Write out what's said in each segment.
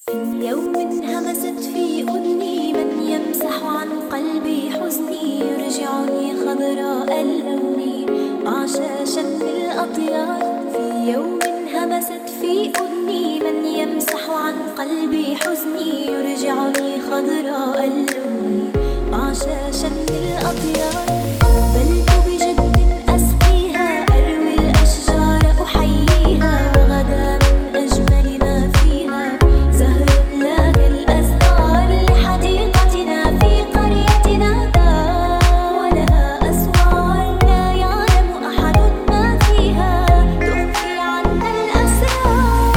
في يوم همست في أذني من يمسح عن قلبي حزني يرجعني خضراء اللون عشاشا بالأطيار. في يوم همست في أذني من يمسح عن قلبي حزني يرجعني خضراء اللون عشاشا بالأطيار. بلت بجد أسقيها أروي الأشجار أحييها وغدا من أجمل ما فيها زهر لاقى الأزهار لحديقتنا في قريتنا دا ولها أسوار لا يعلم أحد ما فيها تخفي عنا الأسرار.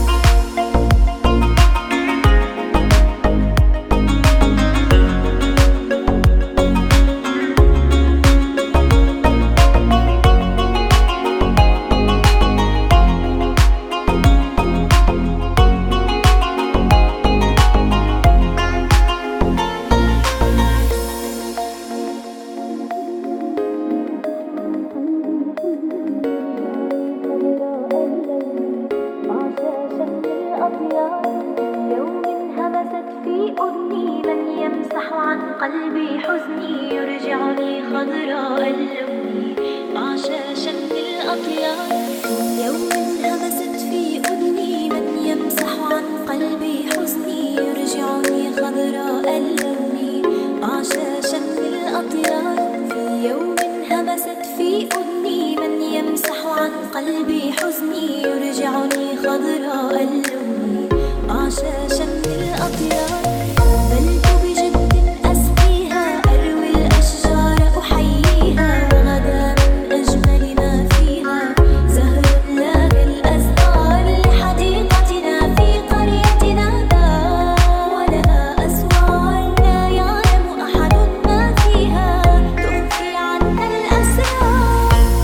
يوم همست في أذني من يمسح عن قلبي حزني يرجعني خضراء اللون عشاشا بالأطيار. يوم همست في أذني من يمسح عن قلبي حزني يرجعني خضراء اللون عشاشا بالأطيار. في يوم همست في أذني من يمسح عن قلبي حزني يرجعني خضراء اللون عشاشا بالأطيار. بلت بجد أسقيها أروي الأشجار أحييها وغدا من أجمل ما فيها زهر لاقى الأزهار لحديقتنا في قريتنا دا ولها أسوار لا يعلم أحد ما فيها تخفي عنا الأسرار.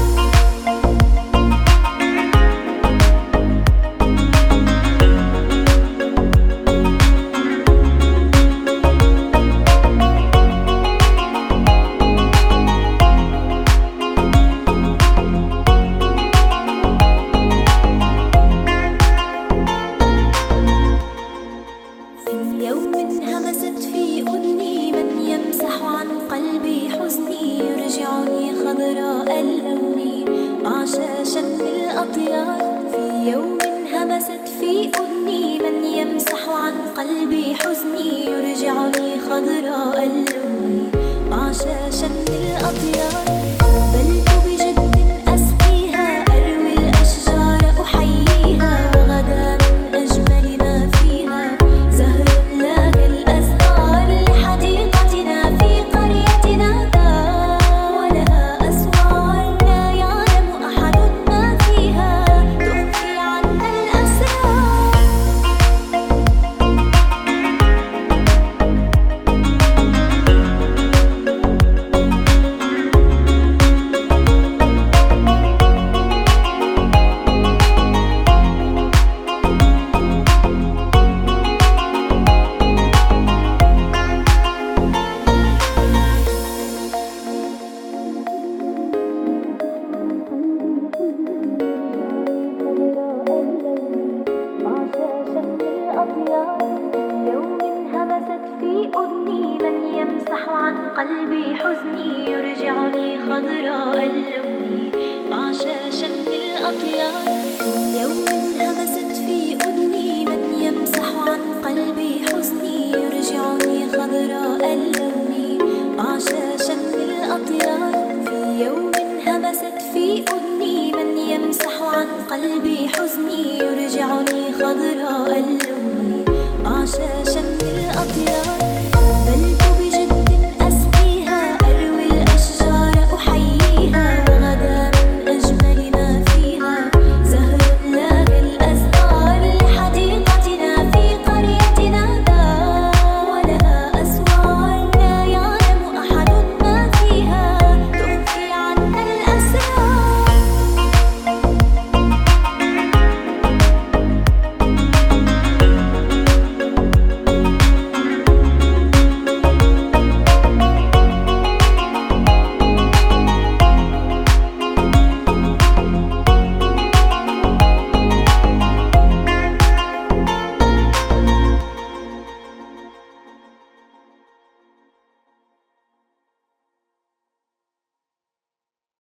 يوم همست في أذني من يمسح عن قلبي حزني يرجعني خضراء اللون عشاشا بالأطيار. في يوم همست في أذني من يمسح عن قلبي حزني يرجعني خضراء اللون عشاشا بالأطيار. بلت بجد أسقيها أروي الأشجار أحييها وغدا من أجمل ما فيها زهر لاقى الأزهار لحديقتنا في قريتنا دا ولها أسوار لا يعلم أحد ما فيها تخفي عنا الأسرار. يوم همست في أذني من يمسح عن قلبي حزني يرجعني خضراء اللون عشاشا بالأطيار. يوم همست في أذني من يمسح عن قلبي حزني يرجعني خضراء اللون عشاشا بالأطيار. في يوم همست في أذني من يمسح عن قلبي حزني يرجعني خضراء اللون عشاشا بالأطيار.